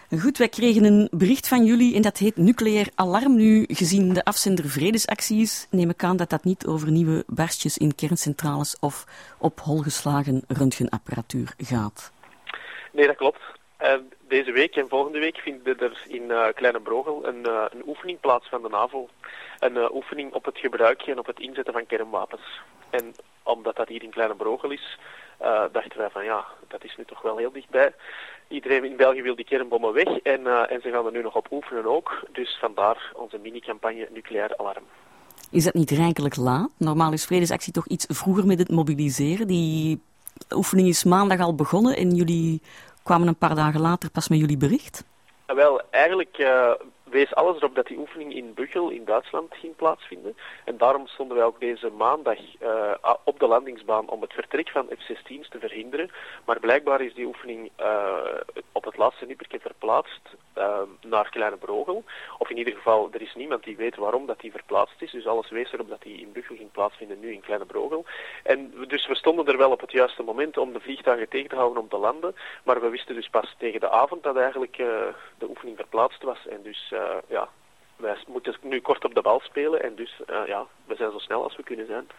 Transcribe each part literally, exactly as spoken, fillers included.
Goed, wij kregen een bericht van jullie en dat heet Nucleair Alarm. Nu, gezien de afzender Vredesactie is, neem ik aan dat dat niet over nieuwe barstjes in kerncentrales of op hol geslagen röntgenapparatuur gaat. Nee, dat klopt. Uh, deze week en volgende week vindt er in uh, Kleine Brogel een, uh, een oefening plaats van de NAVO. Een uh, oefening op het gebruik en op het inzetten van kernwapens. En omdat dat hier in Kleine Brogel is, uh, dachten wij van ja, dat is nu toch wel heel dichtbij. Iedereen in België wil die kernbommen weg en, uh, en ze gaan er nu nog op oefenen ook. Dus vandaar onze mini-campagne Nucleair Alarm. Is dat niet rijkelijk laat? Normaal is Vredesactie toch iets vroeger met het mobiliseren. Die oefening is maandag al begonnen en jullie kwamen een paar dagen later pas met jullie bericht? Wel, eigenlijk uh, wees alles erop dat die oefening in Büchel in Duitsland ging plaatsvinden. En daarom stonden wij ook deze maandag uh, op de landingsbaan om het vertrek van F zestien's te verhinderen. Maar blijkbaar is die oefening uh, op het laatste nippertje verplaatst uh, naar Kleine Brogel. Of in ieder geval, er is niemand die weet waarom dat die verplaatst is. Dus alles wees erop dat die in Büchel ging plaatsvinden, nu in Kleine Brogel. En dus we stonden er wel op het juiste moment om de vliegtuigen tegen te houden om te landen. Maar we wisten dus pas tegen de avond dat eigenlijk uh, de oefening verplaatst was. En dus uh, ja, wij moeten nu kort op de bal spelen. En dus uh, ja, we zijn zo snel als we kunnen zijn.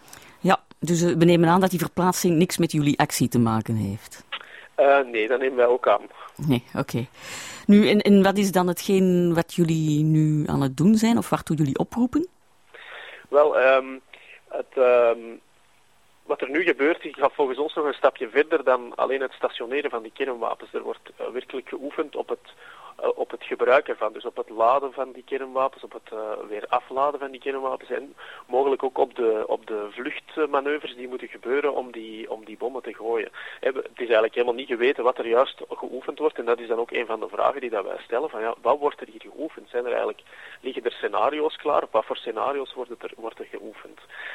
Ja, dus we nemen aan dat die verplaatsing niks met jullie actie te maken heeft. Uh, nee, dat nemen wij ook aan. Nee, oké. Okay. Nu, en, en wat is dan hetgeen wat jullie nu aan het doen zijn, of waartoe jullie oproepen? Wel, um, het, um, wat er nu gebeurt, gaat volgens ons nog een stapje verder dan alleen het stationeren van die kernwapens. Er wordt uh, werkelijk geoefend op het, uh, op het gebruik ervan, dus op het laden van die kernwapens, op het uh, weer afladen van die kernwapens en mogelijk ook op de, op de vluchtmanoeuvres die moeten gebeuren om die, om die bommen te gooien. Het is eigenlijk helemaal niet geweten wat er juist geoefend wordt en dat is dan ook een van de vragen die dat wij stellen. Van, ja, wat wordt er hier geoefend? Zijn er eigenlijk, liggen er scenario's klaar? Op wat voor scenario's wordt, het er, wordt er geoefend?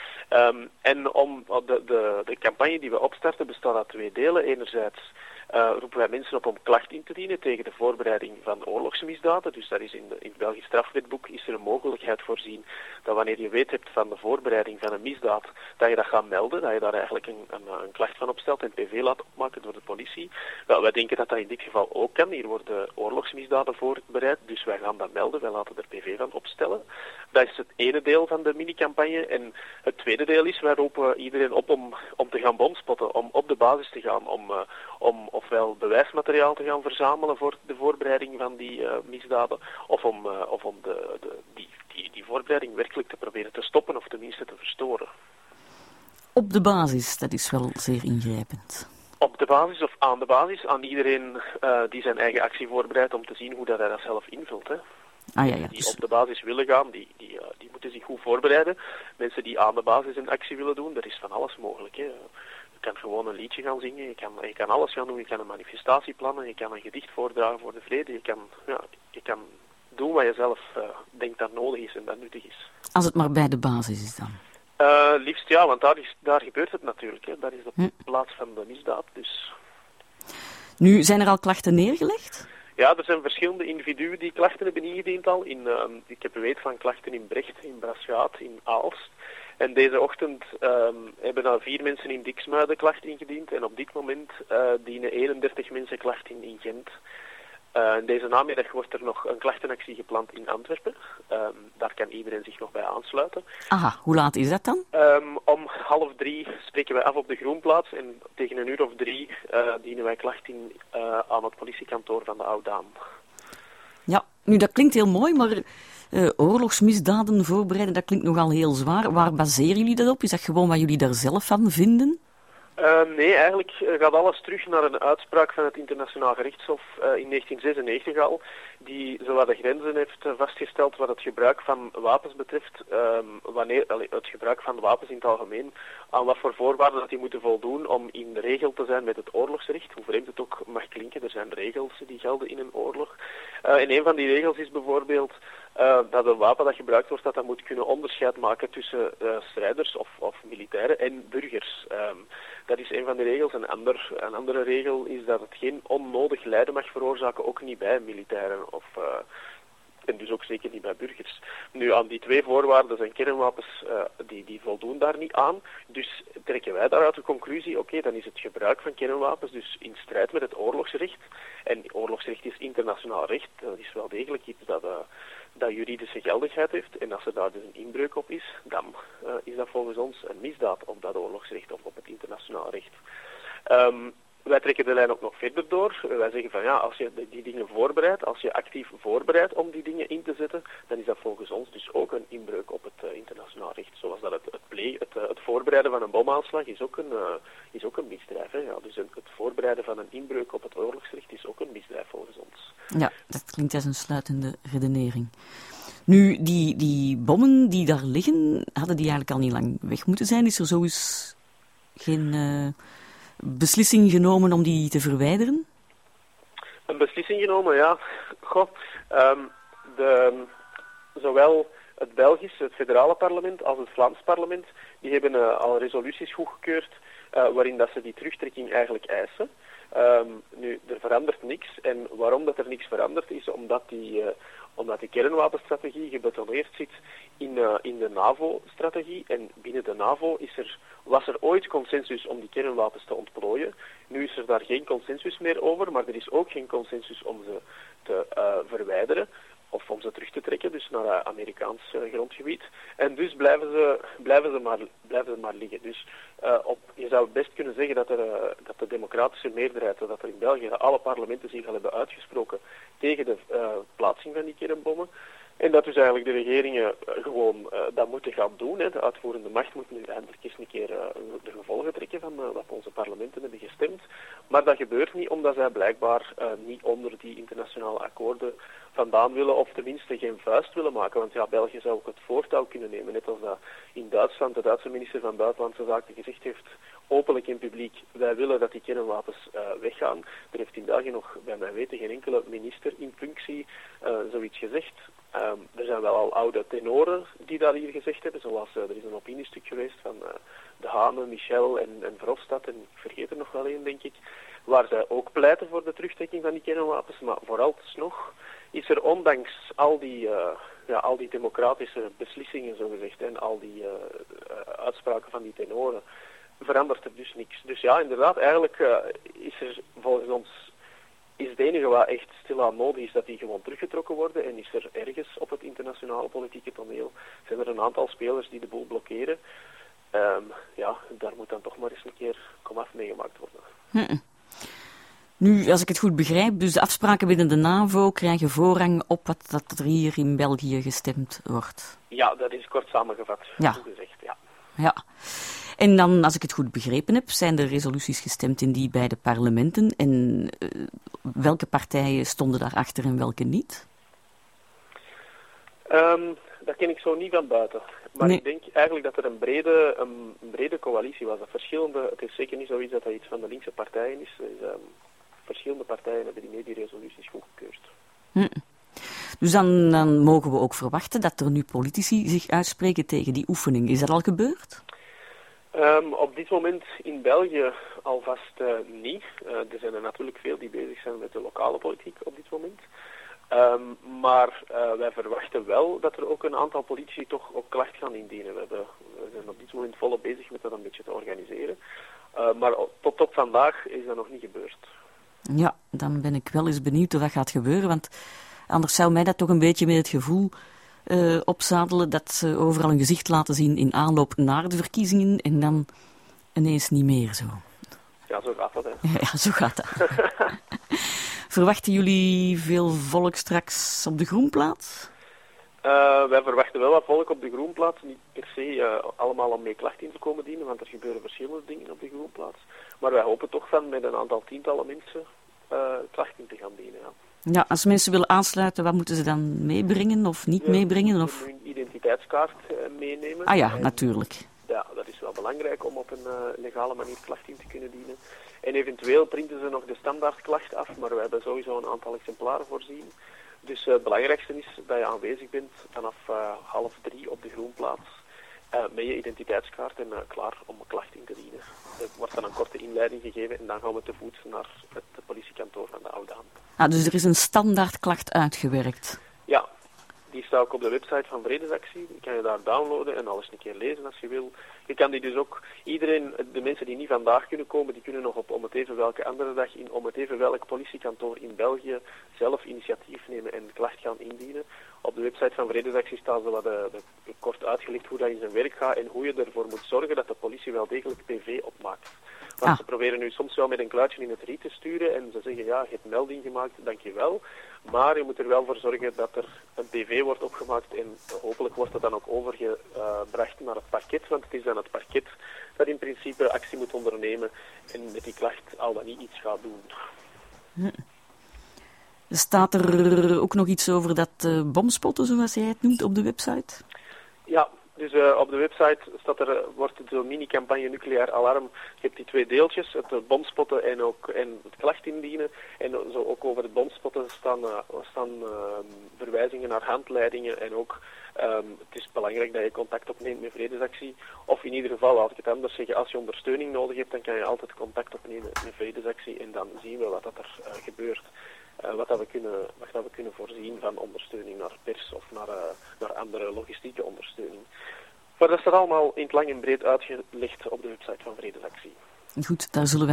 Um, en om de, de, de campagne die we opstarten bestaat uit twee delen. Enerzijds uh, roepen wij mensen op om klacht in te dienen tegen de voorbereiding van oorlogsmisdaden. Dus dat is in, de, in het Belgisch strafwetboek is er een mogelijkheid voorzien dat wanneer je weet hebt van de voorbereiding van een misdaad, dat je dat gaat melden, dat je daar eigenlijk een, een, een klacht van opstelt en P V laat opmaken door de politie. Wel, wij denken dat dat in dit geval ook kan. Hier worden oorlogsmisdaden voorbereid, dus wij gaan dat melden, wij laten er P V van opstellen. Dat is het ene deel van de minicampagne. En het tweede deel is, wij roepen iedereen op om, om te gaan bomspotten, om op de basis te gaan, om, uh, om ofwel bewijsmateriaal te gaan verzamelen voor de voorbereiding van die uh, misdaden, of om, uh, of om de, de, die, die, die voorbereiding werkelijk te proberen te stoppen of tenminste te verstoren. Op de basis, dat is wel zeer ingrijpend. Op de basis of aan de basis, aan iedereen uh, die zijn eigen actie voorbereidt om te zien hoe dat hij dat zelf invult, hè. Ah, ja, ja, die dus... op de basis willen gaan, die, die, uh, die moeten zich goed voorbereiden. Mensen die aan de basis een actie willen doen, er is van alles mogelijk. Hè. Je kan gewoon een liedje gaan zingen, je kan, je kan alles gaan doen, je kan een manifestatie plannen, je kan een gedicht voordragen voor de vrede, je kan, ja, je kan doen wat je zelf uh, denkt dat nodig is en dat nuttig is. Als het maar bij de basis is dan? Uh, liefst ja, want daar, is, daar gebeurt het natuurlijk. Hè. Daar is de hm. plaats van de misdaad. Dus. Nu, zijn er al klachten neergelegd? Ja, er zijn verschillende individuen die klachten hebben ingediend al. In, uh, ik heb weet van klachten in Brecht, in Braschaat, in Aalst. En deze ochtend um, hebben al vier mensen in Diksmuiden klacht ingediend. En op dit moment uh, dienen eenendertig mensen klacht in in Gent. Uh, deze namiddag wordt er nog een klachtenactie gepland in Antwerpen. Um, daar kan iedereen zich nog bij aansluiten. Aha, hoe laat is dat dan? Um, om half drie spreken wij af op de Groenplaats en tegen een uur of drie uh, dienen wij klacht in uh, aan het politiekantoor van de Oudaan. Ja, nu dat klinkt heel mooi, maar uh, oorlogsmisdaden voorbereiden, dat klinkt nogal heel zwaar. Waar baseren jullie dat op? Is dat gewoon wat jullie daar zelf van vinden? Uh, nee, eigenlijk gaat alles terug naar een uitspraak van het Internationaal Gerechtshof uh, in negentien zesennegentig al, die zowat de grenzen heeft uh, vastgesteld wat het gebruik van wapens betreft, um, wanneer, allee, het gebruik van wapens in het algemeen, aan wat voor voorwaarden dat die moeten voldoen om in regel te zijn met het oorlogsrecht, hoe vreemd het ook mag klinken, er zijn regels die gelden in een oorlog. Uh, en een van die regels is bijvoorbeeld Uh, dat een wapen dat gebruikt wordt, dat dat moet kunnen onderscheid maken tussen uh, strijders of, of militairen en burgers. Um, dat is een van de regels. Een, ander, een andere regel is dat het geen onnodig lijden mag veroorzaken, ook niet bij militairen of, uh, En dus ook zeker niet bij burgers. Nu, aan die twee voorwaarden zijn kernwapens, uh, die, die voldoen daar niet aan. Dus trekken wij daaruit de conclusie, oké, okay, dan is het gebruik van kernwapens dus in strijd met het oorlogsrecht. En oorlogsrecht is internationaal recht. Dat is wel degelijk iets dat, uh, dat juridische geldigheid heeft. En als er daar dus een inbreuk op is, dan uh, is dat volgens ons een misdaad op dat oorlogsrecht of op het internationaal recht. Um, Wij trekken de lijn ook nog verder door. Wij zeggen van ja, als je die dingen voorbereidt, als je actief voorbereidt om die dingen in te zetten, dan is dat volgens ons dus ook een inbreuk op het uh, internationaal recht. Zoals dat het, het, play, het, uh, het voorbereiden van een bomaanslag is ook een, uh, is ook een misdrijf. Hè? Ja, dus een, het voorbereiden van een inbreuk op het oorlogsrecht is ook een misdrijf volgens ons. Ja, dat klinkt als een sluitende redenering. Nu, die, die bommen die daar liggen, hadden die eigenlijk al niet lang weg moeten zijn? Is er zo eens geen... Uh... beslissing genomen om die te verwijderen? Een beslissing genomen, ja. Goh, um, de, zowel het Belgisch, het federale parlement, als het Vlaams parlement, die hebben uh, al resoluties goedgekeurd uh, waarin dat ze die terugtrekking eigenlijk eisen. Um, nu, er verandert niks. En waarom dat er niks verandert is omdat die, uh, omdat die kernwapenstrategie gebetoneerd zit in, uh, in de NAVO-strategie. En binnen de NAVO is er, was er ooit consensus om die kernwapens te ontplooien. Nu is er daar geen consensus meer over, maar er is ook geen consensus om ze te uh, verwijderen. Of om ze terug te trekken, dus naar uh, Amerikaans uh, grondgebied. En dus blijven ze, blijven ze, maar, blijven ze maar liggen. Dus uh, op, je zou best kunnen zeggen dat, er, uh, dat de democratische meerderheid, dat er in België alle parlementen zich al hebben uitgesproken tegen de uh, plaatsing van die kernbommen. En dat dus eigenlijk de regeringen uh, gewoon uh, dat moeten gaan doen. Hè. De uitvoerende macht moet nu eindelijk eens een keer uh, de gevolgen trekken van uh, wat onze parlementen hebben gestemd. Maar dat gebeurt niet omdat zij blijkbaar uh, niet onder die internationale akkoorden vandaan willen, of tenminste geen vuist willen maken. Want ja, België zou ook het voortouw kunnen nemen, net als dat in Duitsland de Duitse minister van Buitenlandse Zaken gezegd heeft, openlijk in publiek, wij willen dat die kernwapens uh, weggaan. Er heeft in België nog, bij mijn weten, geen enkele minister in functie uh, zoiets gezegd. Um, er zijn wel al oude tenoren die dat hier gezegd hebben, zoals uh, er is een opiniestuk geweest van uh, De Hane, Michel en, en Verhofstadt, en ik vergeet er nog wel één, denk ik, waar zij ook pleiten voor de terugtrekking van die kernwapens, maar vooralsnog is er ondanks al die, uh, ja, al die democratische beslissingen, zogezegd, en al die uh, uh, uitspraken van die tenoren, verandert er dus niks. Dus ja, inderdaad, eigenlijk uh, is er volgens ons, is het enige wat echt stilaan nodig is, dat die gewoon teruggetrokken worden, en is er ergens op het internationale politieke toneel, zijn er een aantal spelers die de boel blokkeren. Um, ja, daar moet dan toch maar eens een keer komaf meegemaakt worden. Hm. Nu, als ik het goed begrijp, dus de afspraken binnen de NAVO krijgen voorrang op wat dat er hier in België gestemd wordt. Ja, dat is kort samengevat, ja. Gezegd, ja. Ja. En dan, als ik het goed begrepen heb, zijn er resoluties gestemd in die beide parlementen. En uh, welke partijen stonden daarachter en welke niet? Um, dat ken ik zo niet van buiten. Maar nee. Ik denk eigenlijk dat er een brede, een, een brede coalitie was. Dat verschillende, het is zeker niet zoiets dat dat iets van de linkse partijen is. Dus, um, verschillende partijen hebben die mee die resoluties goedgekeurd. Hm. Dus dan, dan mogen we ook verwachten dat er nu politici zich uitspreken tegen die oefening. Is dat al gebeurd? Um, op dit moment in België alvast uh, niet. Uh, er zijn er natuurlijk veel die bezig zijn met de lokale politiek op dit moment. Um, maar uh, wij verwachten wel dat er ook een aantal politici toch ook klacht gaan indienen. We, hebben, we zijn op dit moment volop bezig met dat een beetje te organiseren. Uh, maar tot op vandaag is dat nog niet gebeurd. Ja, dan ben ik wel eens benieuwd hoe dat gaat gebeuren, want anders zou mij dat toch een beetje met het gevoel uh, opzadelen dat ze overal een gezicht laten zien in aanloop naar de verkiezingen en dan ineens niet meer zo. Ja, zo gaat dat, hè. Ja, zo gaat dat. Verwachten jullie veel volk straks op de Groenplaats? Uh, wij verwachten wel wat volk op de Groenplaats. Niet per se uh, allemaal om mee klacht in te komen dienen, want er gebeuren verschillende dingen op de Groenplaats. Maar wij hopen toch van met een aantal tientallen mensen uh, klacht in te gaan dienen. Ja. Ja, als mensen willen aansluiten, wat moeten ze dan meebrengen of niet ja, meebrengen? Of hun identiteitskaart uh, meenemen. Ah ja, en, natuurlijk. Ja, dat is wel belangrijk om op een uh, legale manier klacht in te kunnen dienen. En eventueel printen ze nog de standaardklacht af, maar we hebben sowieso een aantal exemplaren voorzien. Dus uh, het belangrijkste is dat je aanwezig bent vanaf uh, half drie op de Groenplaats uh, met je identiteitskaart en uh, klaar om een klacht in te dienen. Er wordt dan een korte inleiding gegeven en dan gaan we te voet naar het politiekantoor van de Oudaan. Ah, dus er is een standaardklacht uitgewerkt? Ja, die staat ook op de website van Vredesactie. Die kan je daar downloaden en alles een keer lezen als je wil. Je kan die dus ook, iedereen, de mensen die niet vandaag kunnen komen, die kunnen nog op om het even welke andere dag in om het even welk politiekantoor in België zelf initiatief nemen en klacht gaan indienen. Op de website van Vredesactie staat zo wat de, de, kort uitgelegd hoe dat in zijn werk gaat en hoe je ervoor moet zorgen dat de politie wel degelijk P V opmaakt. Want ah. ze proberen nu soms wel met een kluitje in het riet te sturen en ze zeggen ja, je hebt melding gemaakt, dankjewel. Maar je moet er wel voor zorgen dat er een P V wordt opgemaakt en hopelijk wordt het dan ook overgebracht naar het parket, want het is dan het parket dat in principe actie moet ondernemen en met die klacht al dan niet iets gaat doen. Hm. Staat er ook nog iets over dat uh, bomspotten, zoals jij het noemt, op de website? Ja, dus uh, op de website staat er, uh, wordt het zo'n mini-campagne nucleair alarm. Je hebt die twee deeltjes, het uh, bomspotten en, ook, en het klacht indienen. En uh, zo ook over het bomspotten staan, uh, staan uh, verwijzingen naar handleidingen. En ook, um, het is belangrijk dat je contact opneemt met Vredesactie. Of in ieder geval, laat ik het anders zeggen, als je ondersteuning nodig hebt, dan kan je altijd contact opnemen met Vredesactie. En dan zien we wat dat er uh, gebeurt. Uh, wat, dat we kunnen, wat dat we kunnen voorzien van ondersteuning naar pers of naar, uh, naar andere logistieke ondersteuning. Maar dat staat allemaal in het lang en breed uitgelegd op de website van Vredesactie. Goed, daar zullen we